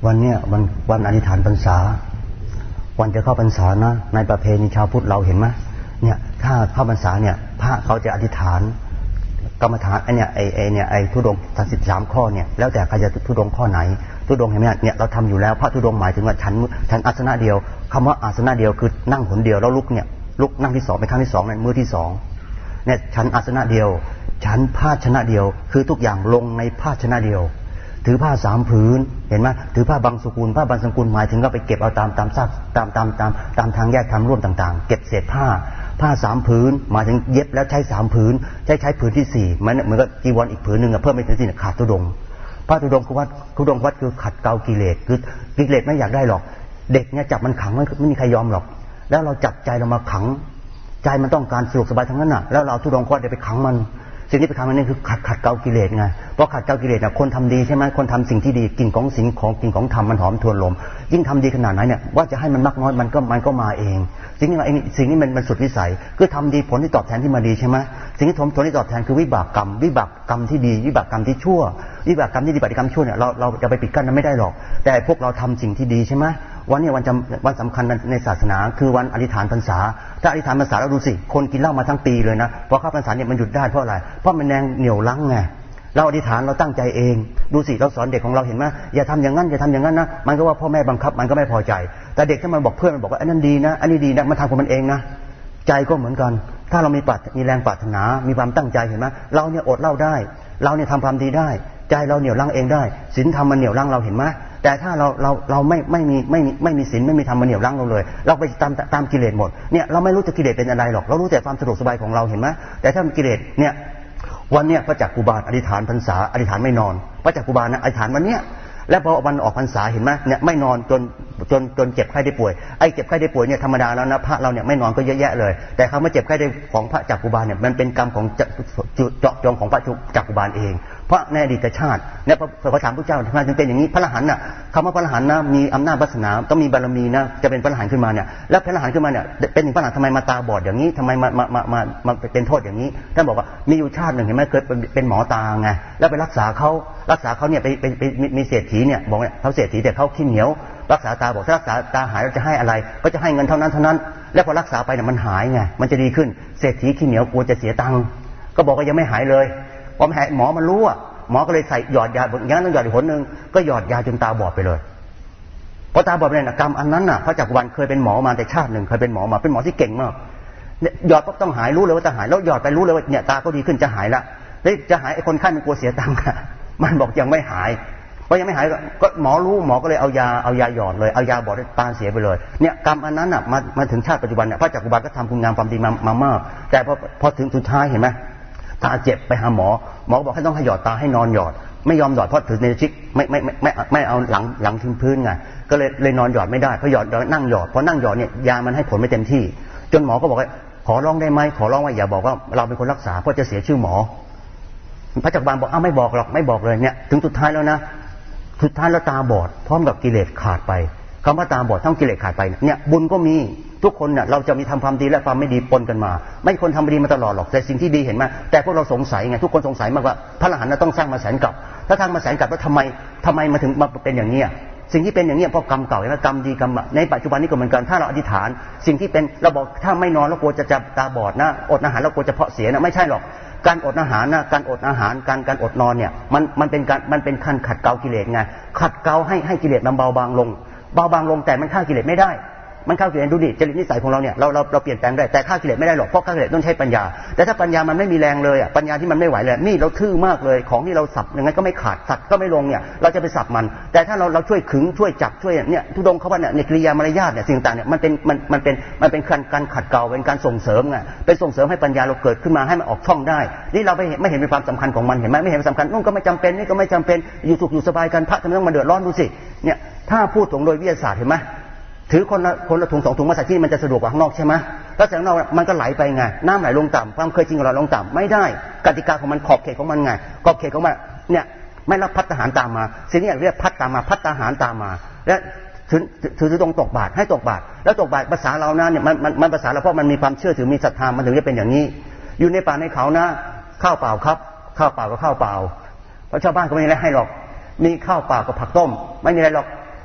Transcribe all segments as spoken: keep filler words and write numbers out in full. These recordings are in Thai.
วันเนี้ยวันวันอธิษฐานพรรษาวันจะเข้าพรรษานะในประเพณีชาวพุทธเราเห็นไหมเนี่ยถ้าเข้าพรรษาเนี่ยพระเขาจะอธิษฐานกรรมฐานไอเนี่ยไอไอเนี่ยไอทุดงค์สามสิบสามข้อเนี่ยแล้วแต่ใครจะทุดงข้อไหนทุดงเห็นไหมเนี่ยเราทำอยู่แล้วพระทุดงหมายถึงว่าฉันฉันอาสนะเดียวคำว่าอาสนะเดียวคือนั่งหนเดียวแล้วลุกเนี่ยลุกนั่งที่สองเป็นครั้งที่สองในมือที่สองเนี่ยฉันอาสนะเดียวฉันภาชนะเดียวคือทุกอย่างลงในภาชนะเดียวถือผ้าสามผืนเห็นไหมถือผ้าบางสกุลผ้าบางสกุลหมายถึงก็ไปเก็บเอาตามตามซากตามตามตามตามทางแยกทางร่วมต่างๆเก็บเศษผ้าผ้าสามผืนหมายถึงเย็บแล้วใช้สามผืนใช้ใช้ผืนที่สี่มันเหมือนกับจีวรอีกผืนหนึ่งเพิ่มไปถึงสี่ขาดทุดงพระทุดงคือวัดทุดงวัดคือขัดเกลากิเลสคือกิเลสไม่อยากได้หรอกเด็กเนี่ยจับมันขังไม่ไม่มีใครยอมหรอกแล้วเราจับใจเรามาขังใจมันต้องการสะดวกสบายทั้งนั้นน่ะแล้วเราทุดงวัดเดี๋ยวไปขังมันสิ่งที่ไปทำมันนี่คือขัดขัดเกลากิเลสไงเพราะขัดเกลากิเลสเนี่ยคนทำดีใช่ไหมคนทำสิ่งที่ดีกลิ่นของสิ่งของกลิ่นของธรรมมันหอมทวนลมยิ่งทำดีขนาดไหนเนี่ยว่าจะให้มันมากน้อยมันก็มันก็มาเองสิ่งนี้สิ่งนี้มันมันสุดวิสัยคือทำดีผลที่ตอบแทนที่มาดีใช่ไหมสิ่งที่ผลที่ตอบแทนคือวิบากกรรมวิบากกรรมที่ดีวิบากกรรมที่ชั่ววิบากกรรมที่ดีปฏิกรรมชั่วเนี่ยเราเราจะไปปิดกั้นมันไม่ได้หรอกแต่พวกเราทำสิ่งที่ดีใช่ไหมวันนี้วันจำวันสำคัญในศาสนาคือวันอธิษฐานพรรษาถ้าอธิษฐานพรรษาเราดูสิคนกินเหล้ามาทั้งปีเลยนะพอเข้าพรรษาเนี่ยมันหยุดได้เพราะอะไรเพราะมันแรงเหนี่ยวรั้งไงเราอธิษฐานเราตั้งใจเองดูสิเราสอนเด็กของเราเห็นไหมอย่าทำอย่างนั้นอย่าทำอย่างนั้นนะมันก็ว่าพ่อแม่บังคับมันก็ไม่พอใจแต่เด็กถ้ามันบอกเพื่อนมันบอกว่าอันนั้นดีนะอันนี้ดีนะมันทำของมันเองนะใจก็เหมือนกันถ้าเรามีปรารถมีแรงปรารถนามีความตั้งใจเห็นไหมเราเนี่ยอดเหล้าได้เราเนี่ยทำความดีได้ใจเราเหนี่ยวรั้งเองได้ศีลธรรมมันเหนี่ยวรั้งเราเห็นไหมแต่ถ้าเราเราเราไม่ไม่มีไม่ไม่มีศีลไม่มีธรรมมันเหนี่ยวรั้งเราเลยเราไปตามตามกิเลสหมดเนี่ยเราไม่รู้จะกิเลสเป็นอะไรหรอกเรารู้แต่ความสะดวกสบายของเราเห็นไหมแต่ถ้ามันกิเลสเนี่ยวันเนี้ยพระจักกุบาลอธิษฐานพรรษาอธิษฐานไม่นอนพระจักกุบาลนะอธิษฐานวันเนี้ยแล้วพอวันออกพรรษาเห็นไหมเนี่ยไม่นอนจนจนจนเจ็บไข้ได้ป่วยไอ้เจ็บไข้ได้ป่วยเนี่ยธรรมดาแล้วนะพระเราเนี่ยไม่นอนก็เยอะแยะเลยแต่คำว่าเจ็บไข้ได้ของพระจักกุบาลเนี่ยมันเป็นกรรมของเจาะจงของพระจักกุบาลเองเพราะในอดีตชาติเนี่ยพระถามพระเจ้าทำไมจึงเป็นอย่างนี้พระอรหันต์น่ะคำว่าพระอรหันต์นะมีอำนาจวาสนาต้องมีบารมีนะจะเป็นพระอรหันต์ขึ้นมาเนี่ยแล้วพระอรหันต์ขึ้นมาเนี่ยเป็นถึงพระอรหันต์ทำไมมาตาบอดอย่างนี้ทำไมมามามามามาเป็นโทษอย่างนี้ท่านบอกว่ามีอยู่ชาติหนึ่งเห็นไหมเคยเป็นเป็นหมอตาไงแล้วไปรักษาเขารักษาเขาเนี่ยไปไปไปมีเศรษฐีเนี่ยบอกเนี่ยเขาเศรษฐีแต่เขาขี้เหนียวรักษาตาบอกถ้ารักษาตาหายเราจะให้อะไรก็จะให้เงินเท่านั้นเท่านั้นแล้วพอรักษาไปเนี่ยมันหายไงมันจะดีขึ้นเศรษฐีขี้เหนียวกลัวจะเสียตังค์ก็บอกว่ายังไม่หายเลยพอไม่หายหมอมันรู้อ่ะหมอก็เลยใส่หยอดยาอย่างนั้นต้องหยอดอีกหนนึงก็หยอดยาจนตาบอดไปเลยพอตาบอดไปเนี่ยกรรมอันนั้นน่ะพระจักรวรรดิเคยเป็นหมอมาแต่ชาติหนึ่งเคยเป็นหมอมาเป็นหมอที่เก่งมากหยอดปุ๊บต้องหายรู้เลยว่าจะหายแล้วหยอดไปรู้เลยว่าเนี่ยตาก็ดีขึ้นจะหายละเฮ้ยจะหายไอ้คนไข้มันกลัวเสียตังค์มันบอกยังไม่หายเพราะยังไม่หายก็หมอรู้หมอก็เลยเอายาเอายาหยอดเลยเอายาบอดตาเสียไปเลยเนี่ยกรรมอันนั้นน่ะมามาถึงชาติปัจจุบันเนี่ยพระจักรวรรดิก็ทำคุณงามความดีมามามากแต่พอพอถึงสุดท้ายเห็นไหมตาเจ็บไปหาหมอหมอบอกให้ต้องให้หยอดตาให้นอนหยอดไม่ยอมหยอดเพราะถือในชิกไม่ไม่ไม่ไม่ไม่เอาหลังหลังทิ้งพื้นไงก็เลยเลยนอนหยอดไม่ได้เพราะหยอดนั่งหยอดพอนั่งหยอดเนี่ยยามันให้ผลไม่เต็มที่จนหมอก็บอกว่าขอร้องได้ไหมขอร้องว่าอย่าบอกว่าเราเป็นคนรักษาเพราะจะเสียชื่อหมอพระจักรวาลบอกอ้าวไม่บอกหรอกไม่บอกเลยเนี่ยถึงสุดท้ายแล้วนะสุดท้ายแล้วตาบอดพร้อมกับกิเลสขาดไปคำว่าตาบอดทั้งกิเลสขาดไปเนี่ยบุญก็มีทุกคนเนี่ยเราจะมีทำความดีและความไม่ดีปนกันมาไม่คนทำดีมาตลอดหรอกแต่สิ่งที่ดีเห็นไหมแต่พวกเราสงสัยไงทุกคนสงสัยมากว่าพระอรหันต์ต้องสร้างมาแสนกับถ้าทางมาแสนกับแล้วทำไมทำไมมาถึงมาเป็นอย่างนี้สิ่งที่เป็นอย่างนี้เพราะกรรมเก่าและกรรมดีกรรมในปัจจุบันนี้ก็เหมือนกันถ้าเราอธิษฐานสิ่งที่เป็นเราบอกถ้าไม่นอนแล้วกลัวจะจับตาบอดนะอดอาหารแล้วกลัวจะเพาะเสียนะไม่ใช่หรอกการอดอาหารนะการอดอาหารการการอดนอนเนี่ยมันมันเป็นการมันเป็นขั้นขัดเกลากิเลสไงขัดเกลาให้ให้กิเลสมันเบาบางลงเบาบางลงแต่มันฆ่ากิเลสไม่ได้มันฆ่ากิเลสดูดิจริตนิสัยของเราเนี่ยเราเราเราเปลี่ยนแปลงได้แต่ฆ่ากิเลสไม่ได้หรอกเพราะฆ่ากิเลสต้องใช้ปัญญาแต่ถ้าปัญญามันไม่มีแรงเลยอ่ะปัญญาที่มันไม่ไหวเลยนี่เราทื่อมากเลยของที่เราสับยังไงก็ไม่ขาดสับก็ไม่ลงเนี่ยเราจะไปสับมันแต่ถ้าเราเราช่วยขึงช่วยจับช่วยเนี่ยทุดงเขาว่าเนี่ยในกิริยามารยาทเนี่ยสิ่งต่างเนี่ยมันเป็นมันมันเป็นมันเป็นการการขัดเกลาเป็นการส่งเสริมไงเป็นส่งเสริมให้ปัญญาเราเกิดขึ้นมาให้มันออกช่องได้นี่เราไม่ไม่เห็นเป็นความสำคัญของมันเห็นไหมไม่เห็นสำคัญนู่นก็ไม่จำเป็นนี่ก็ไม่จำเป็นอยู่สุขอยู่สบายกันพระทำไมต้องมาเดือดร้อนดูสิเนี่ยถ้าพูดถึงโดยวิทยาศาสตร์เห็นไหมถือคนละคนละถุงสองถุงมาใส่ที่มันจะสะดวกกว่าข้างนอกใช่ไหมแล้วจากข้างนอกมันก็ไหลไปไงน้ำไหลลงต่ำความเคยชินของเราลงต่ำไม่ได้กติกาของมันขอบเขตของมันไงขอบเขตของมันเนี่ยไม่รับพัฒหารตามมาสิ่งนี้เรียกพัฒตามมาพัฒหารตามมาและถือถือตรงตกบาตรให้ตกบาตรแล้วตกบาตรภาษาเรานะเนี่ยมันมันมันภาษาเราเพราะมันมีความเชื่อถือมีศรัทธามันถึงจะเป็นอย่างนี้อยู่ในป่าในเขานะข้าวเปล่าครับข้าวเปล่าก็ข้าวเปล่าเพราะชาวบ้านก็ไม่มีอะไรให้หรอกมีข้าวเปล่ากับผักต้มไม่มีอะไรหรอก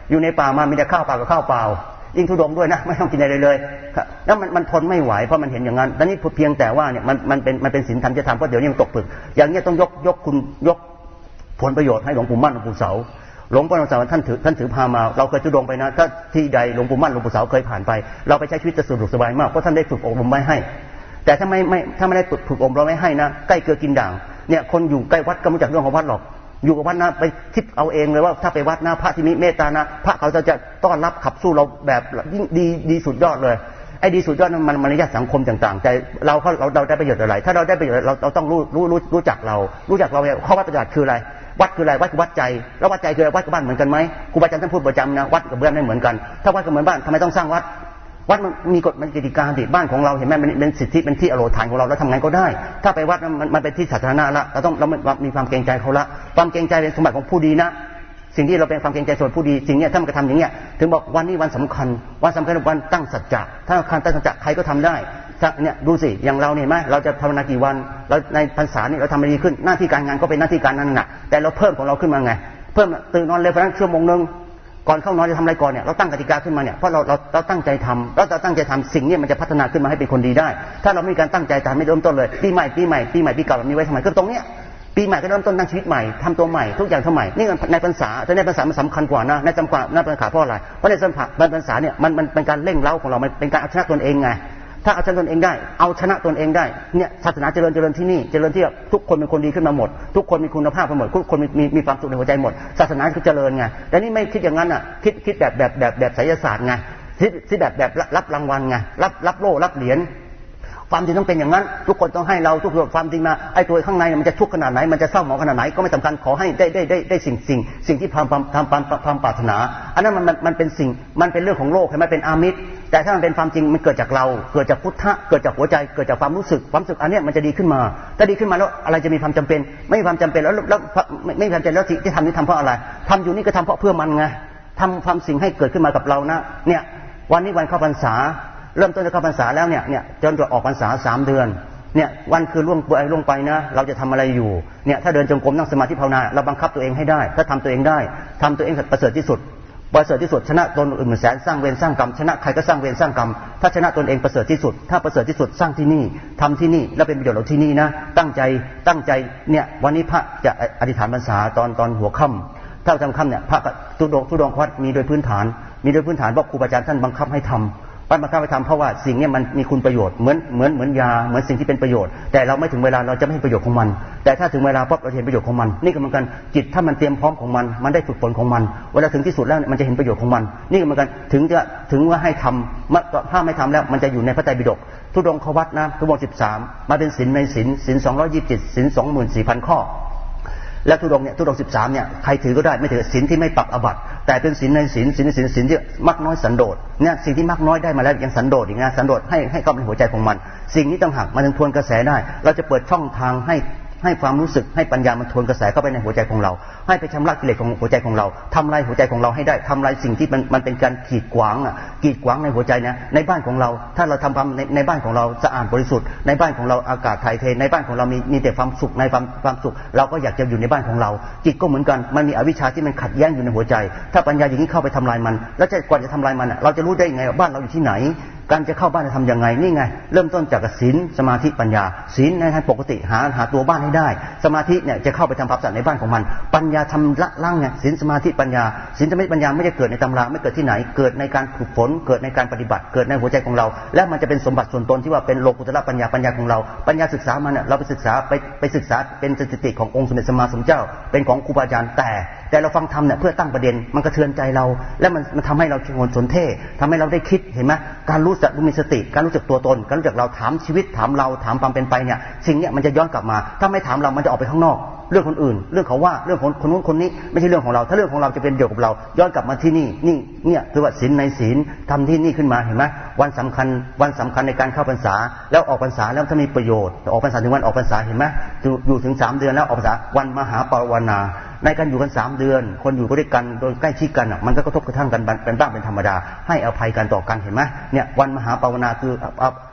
อยู่ในป่ามามีแต่ข้าวเปล่ากับข้าวเปล่ายิ่งทุดงด้วยนะไม่ต้องกินอะไรเลยแล้วมันมันทนไม่ไหวเพราะมันเห็นอย่างนั้นดังนี้เพียงแต่ว่าเนี่ยมันมันเป็นมันเป็นศีลธรรมจะทำเพราะเดี๋ยวนี้มันตกผลึกอย่างนี้ต้องยกยกคุณยกผลประโยชน์ให้หลวงปู่มั่นหลวงปู่เสาหลวงปู่มั่นหลวงปู่เสาท่านถือท่านถือพามาเราเคยทุดงไปนะถ้าที่ใดหลวงปู่มั่นหลวงปู่เสาเคยผ่านไปเราไปใช้ชีวิตจะสะดวกสบายมากเพราะท่านได้ฝึกอบรมไว้ให้แต่ถ้าไม่ไม่ถ้าไม่ได้ฝึกอบรมไว้ให้นะใกล้เกลือกินด่างเนี่ยคนอยู่ใกล้วัดก็ไม่รู้จักเรื่องของวัดหรอกอยู่กับวัดนะไปคิดเอาเองเลยว่าถ้าไปวัดนะพระที่มีเมตตานะพระเขาจะจะต้อนรับขับสู้เราแบบยิ่งดีดีสุดยอดเลยไอ้ดีสุดยอดนั้นมันมารยาทสังคมต่างๆแต่เราเขาเราเราได้ประโยชน์อะไรถ้าเราได้ประโยชน์เราเราต้องรู้รู้รู้รู้จักเรารู้จักเราข้อวัดปฏิบัติคืออะไรวัดคืออะไรวัดคือวัดใจแล้ววัดใจคือวัดกับบ้านเหมือนกันไหมครูบาอาจารย์ท่านพูดประจำนะวัดกับบ้านไม่เหมือนกันถ้าวัดกับเหมือนบ้านทำไมต้องสร้างวัดวัดมันมีกฎมันกติกาดิบ้านของเราเห็นไหมมันเป็นสิทธิเป็นที่อโลฐานของเราแล้วทำไงก็ได้ถ้าไปวัดมันมันเป็นที่สาธารณะละเราต้องเรามีความเกรงใจเขาละความเกรงใจเป็นสมบัติของผู้ดีนะสิ่งที่เราเป็นความเกรงใจส่วนผู้ดีสิ่งนี้ถ้ามันกระทำอย่างเงี้ยถึงบอกวันนี้วันสำคัญวันสำคัญวันตั้งสัจจะถ้าการตั้งสัจจะใครก็ทำได้เนี่ยดูสิอย่างเราเนี่ยไหมเราจะภาวนากี่วันเราในพรรษานี่เราทำอะไรดีขึ้นหน้าที่การงานก็เป็นหน้าที่การนั้นน่ะแต่เราเพิ่มของเราขึ้นมาไงเพิ่มตื่นนอนเร็วเพราะนั้นชั่วโมงนึงก่อนเข้านอนจะทำอะไรก่อนเนี่ยเราตั้งกติกาขึ้นมาเนี่ยเพราะเราเราเราตั้งใจทำแล้วเราตั้งใจทำสิ่งนี้มันจะพัฒนาขึ้นมาให้เป็นคนดีได้ถ้าเราไม่มีการตั้งใจทำไม่เริ่มต้นเลยปีใหม่ปีใหม่ปีใหม่ปีเก่าแบบนี้ไว้ทำไมก็ตรงเนี้ยปีใหม่ก็เริ่มต้นตั้งชีวิตใหม่ทำตัวใหม่ทุกอย่างทำใหม่นี่ในพรรษาแต่ในพรรษามันสำคัญกว่านะในจำกัดในพรรษาเพราะอะไรเพราะในพรรษาเนี่ยมันมันเป็นการเร่งเร้าของเรามันเป็นการเอาชนะตนเองไงถ้าเอาชนะตนเองได้เอาชนะตนเองได้เนี่ยศาสนาเจริญเจริญที่นี่เจริญที่ทุกคนเป็นคนดีขึ้นมาหมดทุกคนมีคุณภาพไปหมดทุกคนมีมีมีความสุขในหัวใจหมดศาสนาคือเจริญไงแต่นี่ไม่คิดอย่างนั้นอ่ะคิดคิดแบบแบบแบบแบบไสยศาสตร์ไงคิดคิดแบบแบบรับรางวัลไงรับรับโล่รับเหรียญความจริงต้องเป็นอย่างนั้นทุกคนต้องให้เราทุกคนความจริงมาไอ้ตัวข้างในมันจะทุกข์ขนาดไหนมันจะเศร้าหมองขนาดไหนก็ไม่สำคัญขอให้ได้ได้ได้ได้สิ่งสิ่งสิ่งที่ความความความความปรารถนาอันนั้นมันมันมันเป็นสิ่งมันเป็นเรื่องของโลกใช่ไหมเป็นอามิตรแต่ถ้ามันเป็นความจริงมันเกิดจากเราเกิดจากพุทธะเกิดจากหัวใจเกิดจากความรู้สึกความรู้สึกอันนี้มันจะดีขึ้นมาถ้าดีขึ้นมาแล้วอะไรจะมีความจำเป็นไม่มีความจำเป็นแล้วแล้วไม่มีความจำเป็นแล้วที่ทำนี่ทำเพราะอะไรทำอยู่นี่ก็ทำเพราะเพื่อมันไงทำความสิ่งให้เกิดขึ้นมากับเรานะเนี่ยวันนี้วันเข้าพรรษาเริ่มต้นจะเข้าพรรษาแล้วเนี่ยเนี่ยจนจะออกพรรษาสามเดือนเนี่ยวันคือล่วงไปล่วงไปนะเราจะทำอะไรอยู่เนี่ยถ้าเดินจงกรมนั่งสมาธิภาวนาเราบังคับตัวเองให้ได้ถ้าทำตัวเองได้ทำตัวเองประเสริฐที่สุดประเสริฐที่สุดชนะตนอื่นเหมือนแสนสร้างเวรสร้างกรรมชนะใครก็สร้างเวรสร้างกรรมถ้าชนะตนเองประเสริฐที่สุดถ้าประเสริฐที่สุดสร้างที่นี่ทำที่นี่แล้วเป็นประโยชน์เราที่นี่นะตั้งใจตั้งใจเนี่ยวันนี้พระจะอธิษฐานพรรษาตอนตอนหัวค่ำถ้าจำค่ำเนี่ยพระทุดงทุดงวัดมีโดยพื้นฐานมีโดยพื้นฐานเพราะครูบาอาจารย์ท่านบังคับให้ทำปั้นมาข้าไปทำเพราะว่าสิ่งนี้มันมีคุณประโยชน์เหมือนเหมือนเหมือนยาเหมือนสิ่งที่เป็นประโยชน์แต่เราไม่ถึงเวลาเราจะไม่เห็นประโยชน์ของมันแต่ถ้าถึงเวลาปั๊บเราเห็นประโยชน์ของมันนี่ก็เหมือนกันจิตถ้ามันเตรียมพร้อมของมันมันได้ฝึกฝนของมันเวลาถึงที่สุดแล้วมันจะเห็นประโยชน์ของมันนี่ก็เหมือนกันถึงจะถึงว่าให้ทำถ้าไม่ทำแล้วมันจะอยู่ในพระไตรปิฎกทุดงควัตนะทุดงสิบสามมาเป็นศีลในศีลศีลสองร้อยยี่สิบเจ็ดศีลสองหมื่นสี่พันข้อและทุดงเนี่ยทุดงสิบสามเนี่ยใครถือก็ได้ไม่ถือศีลที่ไม่ปรับอาบัติแต่เป็นศีลในศีลศีลในศีลศีลที่มักน้อยสันโดษเนี่ยสิ่งที่มักน้อยได้มาแล้วยังสันโดษอีกนะสันโดษให้ให้เข้าในหัวใจของมันสิ่งนี้ต้องหักมันถึงทวนกระแสได้เราจะเปิดช่องทางให้ให้ความรู้สึกให้ปัญญามันทวนกระแสเข้าไปในหัวใจของเราให้ไปชำระกิเลสของหัวใจของเราทำลายหัวใจของเราให้ได้ทำลายสิ่งที่มันมันเป็นการขีดขวางอ่ะขีดขวางในหัวใจนะในบ้านของเราถ้าเราทำความในในบ้านของเราสะอาดบริสุทธิ์ในบ้านของเราอากาศถ่ายเทในบ้านของเรามีมีแต่ความสุขในความความสุขเราก็อยากจะอยู่ในบ้านของเราจิตก็เหมือนกันมันมีอวิชชาที่มันขัดแย้งอยู่ในหัวใจถ้าปัญญาอย่างนี้เข้าไปทำลายมันแล้วจะก่อนจะทำลายมันเราจะรู้ได้ไงว่าบ้านเราอยู่ที่ไหนการจะเข้าบ้านจะทำยังไงนี่ไงเริ่มต้นจากศีลสมาธิปัญญาศีลในทางปกติหาหาตัวบ้านให้ได้สมาธิเนี่ยจะเข้าไปทำความสะอาดในบ้านของมันปัญญาทำละล่างเนี่ยศีลสมาธิปัญญาศีลสมาธิปัญญาไม่ได้เกิดในตำราไม่เกิดที่ไหนเกิดในการฝึกฝนเกิดในการปฏิบัติเกิดในหัวใจของเราและมันจะเป็นสมบัติส่วนตนที่ว่าเป็นโลกุตระปัญญาปัญญาของเราปัญญาศึกษามันเนี่ยเราไปศึกษาไปไปศึกษาเป็นสถิติขององค์สมเด็จสัมมาสัมพุทธเจ้าเป็นของครูบาอาจารย์แต่แต่เราฟังธรรมเนี่ยเพื่อตั้งประเด็นมันกระเทือนใจเราและมันมันทำให้เราชงนสนเท่ทำให้เราได้คิดเห็นไหมการรู้จักมีสติการรู้จักตัวตนการรู้จักเราถามชีวิตถามเราถามความเป็นไปเนี่ยสิ่งเนี้ยมันจะย้อนกลับมาถ้าไม่ถามเรามันจะออกไปข้างนอกเรื่องคนอื่นเรื่องเขาว่าเรื่องของคนนู้นคนนี้ไม่ใช่เรื่องของเราถ้าเรื่องของเราจะเป็นเดียวกับเราย้อนกลับมาที่นี่นี่เนี่ยคือว่าศีลในศีลทำที่นี่ขึ้นมาเห็นไหมวันสำคัญวันสำคัญในการเข้าพรรษาแล้วออกพรรษาแล้วถ้ามีประโยชน์ออกพรรษาถึงวันออกพรรษาเห็นไหมอยู่ถึงสามเดือนแล้วออกพรรษาวันมหาปวารณาในการอยู่กันสามเดือนคนอยู่ด้วยกันโดยใกล้ชิดกันมันก็กระทบกระทั่งกันเป็นบ้างเป็นธรรมดาให้อภัยกันต่อกันเห็นไหมเนี่ยวันมหาปวารณาคือ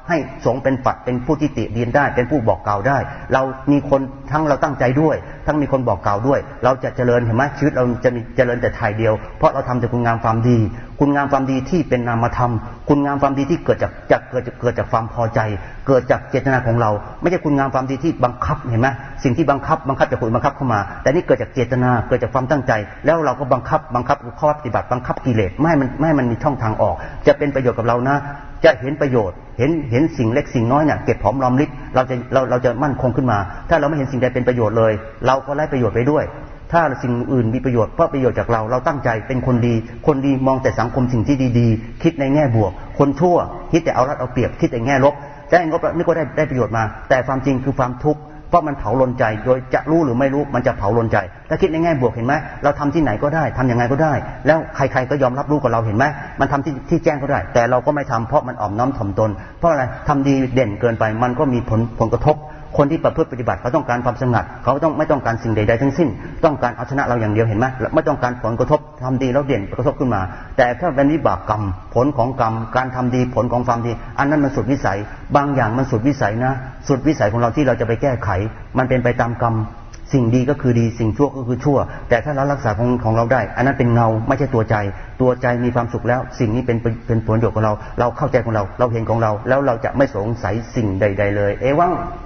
ให้สงฆ์เป็นปัดเป็นผู้ที่ติเตียนได้เป็นผู้บอกกล่าวได้เรามีคนทั้งเราตั้งใจด้วยทั้งมีคนบอกกล่าวด้วยเราจะเจริญเห็นไหมชีวิตเราจะมีเจริญแต่ทายเดียวเพราะเราทำแต่คุณงามความดีคุณงามความดีที่เป็นนามธรรมคุณงามความดีที่เกิดจากจากเกิดจากเกิดจากความพอใจเกิดจากเจตนาของเราไม่ใช่คุณงามความดีที่บังคับเห็นไหมสิ่งที่บังคับบังคับจากคนบังคับเข้ามาแต่นี่เกิดจากเจตนาเกิดจากความตั้งใจแล้วเราก็บังคับบังคับข้อปฏิบัติบังคับกิเลสไม่ให้มันไม่ให้มันมีช่องทางออกจะเป็นประโยชน์กับเรานะจะเห็นประโยชน์เห็นเห็นสิ่งเล็กสิ่งน้อยเนี่ยเก็บหอมรอมริบเราจะเราเราจะมั่นคงขึ้นมาถ้าเราไม่เห็นสิ่งใดเป็นประโยชน์เลยเราก็ไร้ประโยชน์ไปด้วยถ้าสิ่งอื่นมีประโยชน์เพราะประโยชน์จากเราเราตั้งใจเป็นคนดีคนดีมองแต่สังคมสิ่งที่ดีๆคิดในแง่บวกคนชั่วคิดแต่เอารัดเอาเปรียบคิดแต่แง่ลบได้งบแล้วนี่ก็ได้ได้ประโยชน์มาแต่ความจริงคือความทุกข์เพราะมันเผาลนใจโดยจะรู้หรือไม่รู้มันจะเผาลนใจถ้าคิดในแง่บวกเห็นไหมเราทำที่ไหนก็ได้ทำยังไงก็ได้แล้วใครๆก็ยอมรับรู้กับเราเห็นไหมมันทำที่ที่แจ้งก็ได้แต่เราก็ไม่ทำเพราะมันอ่อมน้อมถ่อมตนเพราะอะไรทำดีเด่นเกินไปมันก็มีผลผลกระทบคนที่ประพฤติปฏิบัติเขาต้องการความสงัดเขาต้องไม่ต้องการสิ่งใดๆทั้งสิ้นต้องการเอาชนะเราอย่างเดียวเห็นไหมไม่ต้องการผลกระทบทำดีแล้วเด่นกระทบขึ้นมาแต่ถ้าเป็นวิบากกรรมผลของกรรมการทำดีผลของความดีอันนั้นมันสุดวิสัยบางอย่างมันสุดวิสัยนะสุดวิสัยของเราที่เราจะไปแก้ไขมันเป็นไปตามกรรมสิ่งดีก็คือดีสิ่งชั่วก็คือชั่วแต่ถ้าเรารักษาของของเราได้อันนั้นเป็นเงาไม่ใช่ตัวใจตัวใจมีความสุขแล้วสิ่งนี้เป็นเป็นผลประโยชน์ของเราเราเข้าใจของเราเราเห็นของเราแล้วเราจะไม่สงสัยสิ่งใดๆเลยเอวัง